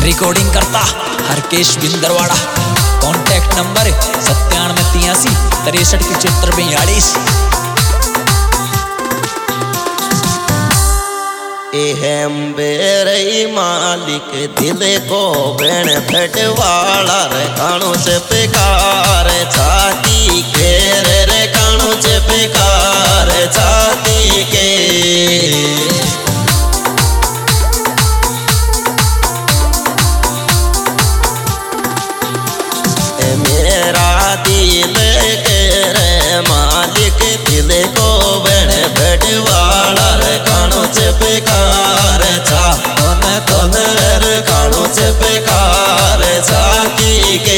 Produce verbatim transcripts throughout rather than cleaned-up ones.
Recording करता Harkesh बिंदरवाड़ा। Contact number सत्तानवे तिरासी तिरसठ पिछहत्तर बयालीस। एहम बेरई मालिक दिल को बेण फटवाड़ा रे काणु से बेकार छाती के रे काणु से बेकार छाती के। मेरा दिल के रे मालिक दिल को बेण फटवाड़ा रे काणु से बेकार छा तोने तोने रे काणु से बेकार छाती के।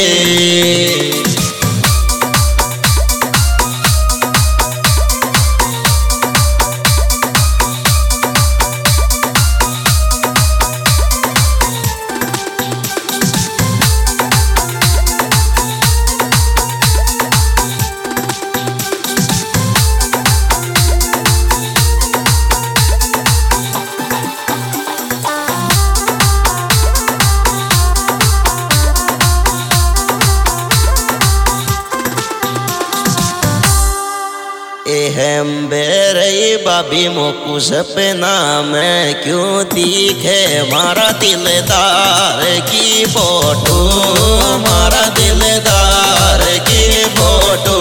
एहम बेरई बाबी मोकू सपना में क्यों दिखे मारा दिलदार की फोटो मारा दिलदार की फोटो।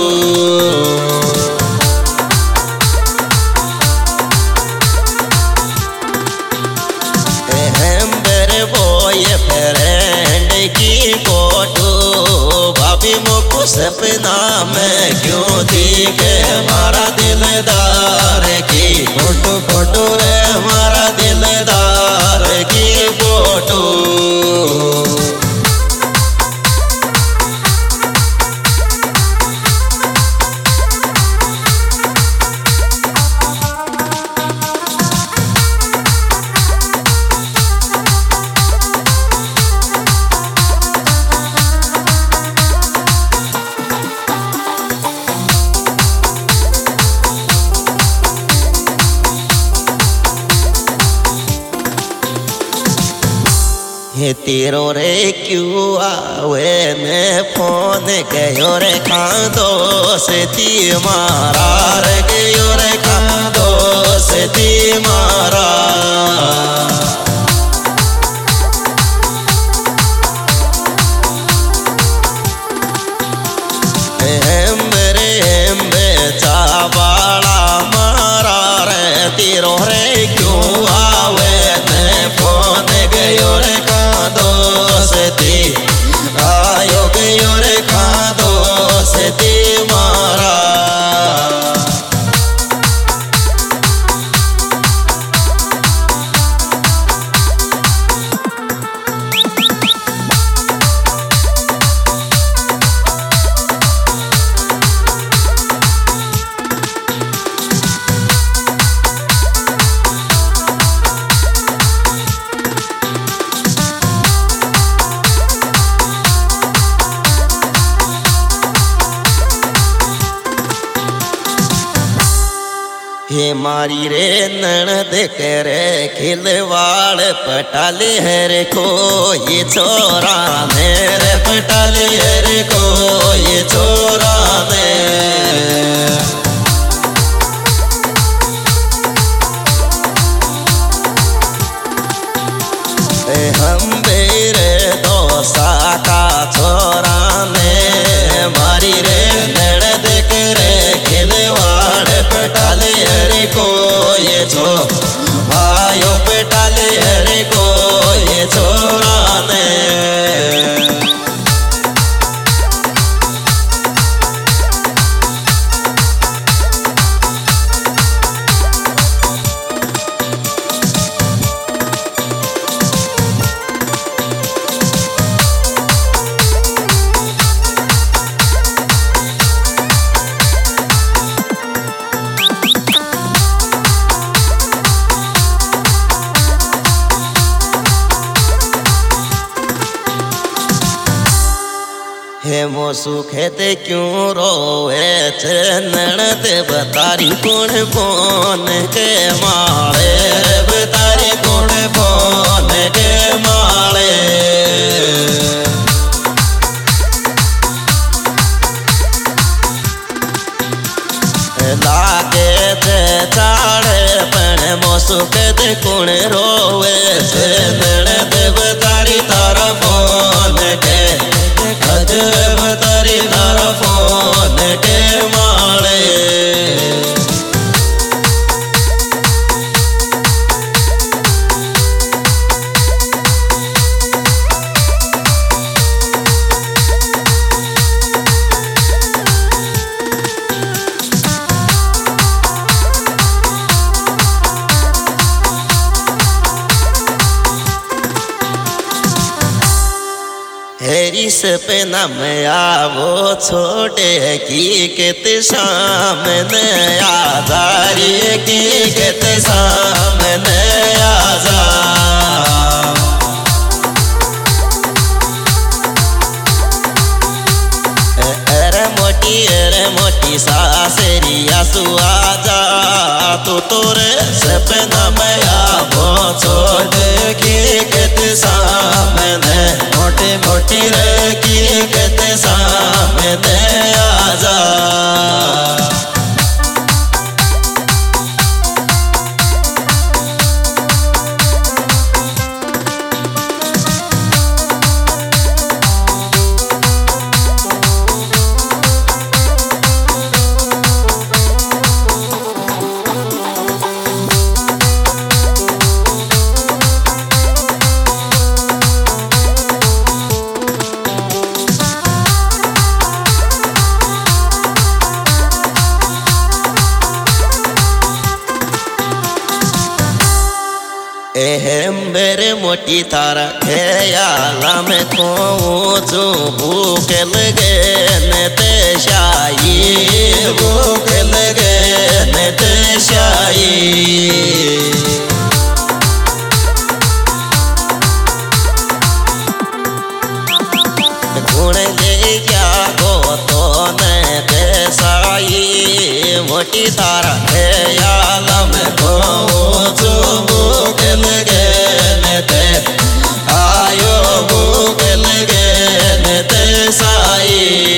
एहम बेरे बॉय फ्रेंड की फोटो भाभी मोकू सपना में क्यों दिखे हमारा दिलदार की फोटो फोटो रे हमारा दिलदार की फोटो। हे तेरो रे क्यों आवे ने फोन गयो रे खादो से ती मारा रे गयो रे खादो से ती मारा। हम रे हम चावाड़ा मारा रे तेरो रे क्यों आवे ने फोन गयो रे दोस्ती आयो गयो रे खादो से ती मारा। हे मारी रे ननद करे खिलवाड़ पटाले है रे को ये छोरा मेरे पटाले है रे को ये छोरा ने। हम बेरे दोसा का छोरा ने मारी रे ननद करे खिलवाड़ पटाले हरे को ये छो आयो पेटाले हरे को ये छोरा ने। हे वो सुखे ते क्यों रोए ननद बतारी कौन कौन के मारे बतारी कौन कौन के मारे। सपना में आवो छोटे की कित सामने आजारी की कित सामने आजा अरे मोटी अरे मोटी सासरिया सुआजा तू तोरे सपना में आवो छोटे की कित सामने मोटी मोटी रे की कित सामने आजा एहम मेरे मोटी तारा ख्याला में को जो भूख लगे न देशाई भूख लगे न देशाई गुण ले जागो तो न देसाई मोटी तारा ख्याला में को जो भूख लगे न दे आयो भूख लगे न देसाई।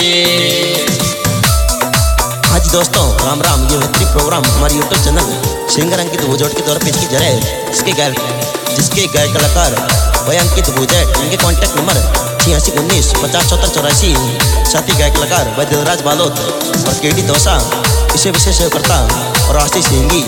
हाँ जी दोस्तों, राम राम। ये बेहतरीन प्रोग्राम हमारे YouTube channel singer Ankit Bhujot के द्वारा पेश की जा रहा है, जिसके गायक जिसके गायक कलाकार भाई अंकित भूजोट, इनके कॉन्टैक्ट नंबर छियासी उन्नीस पचास चौहत्तर चौरासी। साथी गायक कलाकार भाई दिलराज बालोत और के डी दोसा, इसे विशेष सहयोगकर्ता और आशीष सिंगी।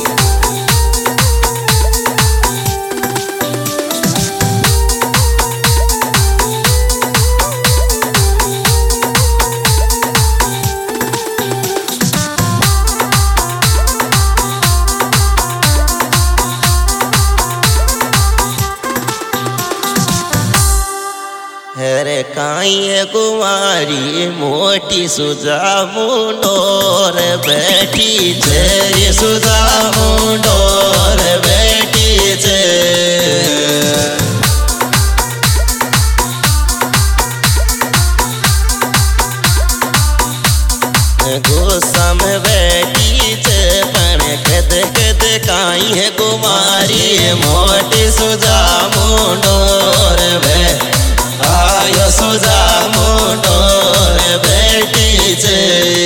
अरे काई कुमारी मोटी सुजा मुंडोर बैठी छे सुजा मुंडोर बैठी छे गुस्सा में बैठी छे पण कद कद काई है कुमारी मोटी सुजा मुंडोर बैठी आयो सुजा मुंडोर बैठी छे।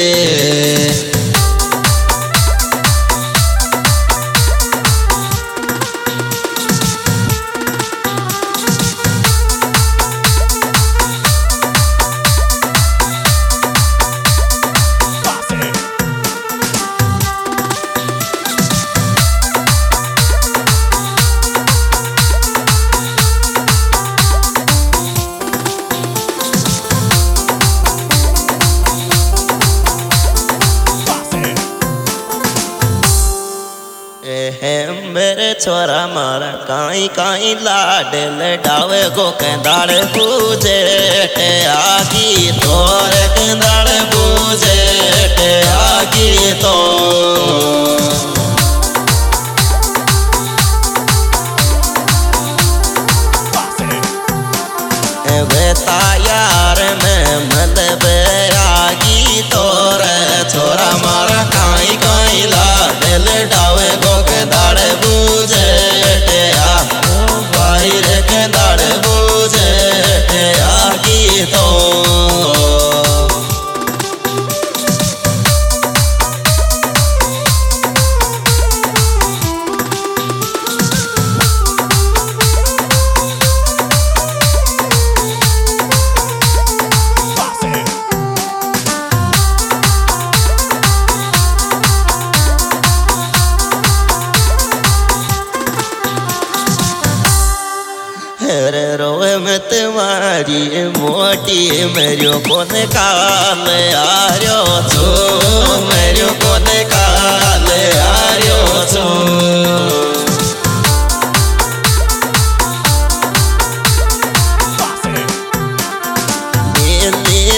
मेरे छोरा मारा काई काई लाड लडावे गो कंदाड़ पूजे आगी तोर कंदाड़ पूजे आगी तो बेता यार में मतलब आगी तोर छोरा मारा काई काई लाड लडावे गो कंदाड़ पूजे बाहर कंदाड़ पूजे आगी तो रोवे मत मारी मोटी मेरियो कोन काल आर्यो छो मेरियो कोन काल आर्यो छो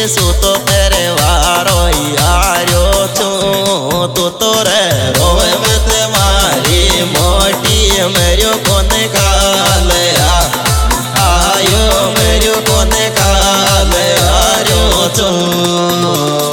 सू तो तेरे वारो यारो छू तू तो रे रोवे मत मारी मोटी मेरे कोने काल आयो मेरे कोने काल आयो छू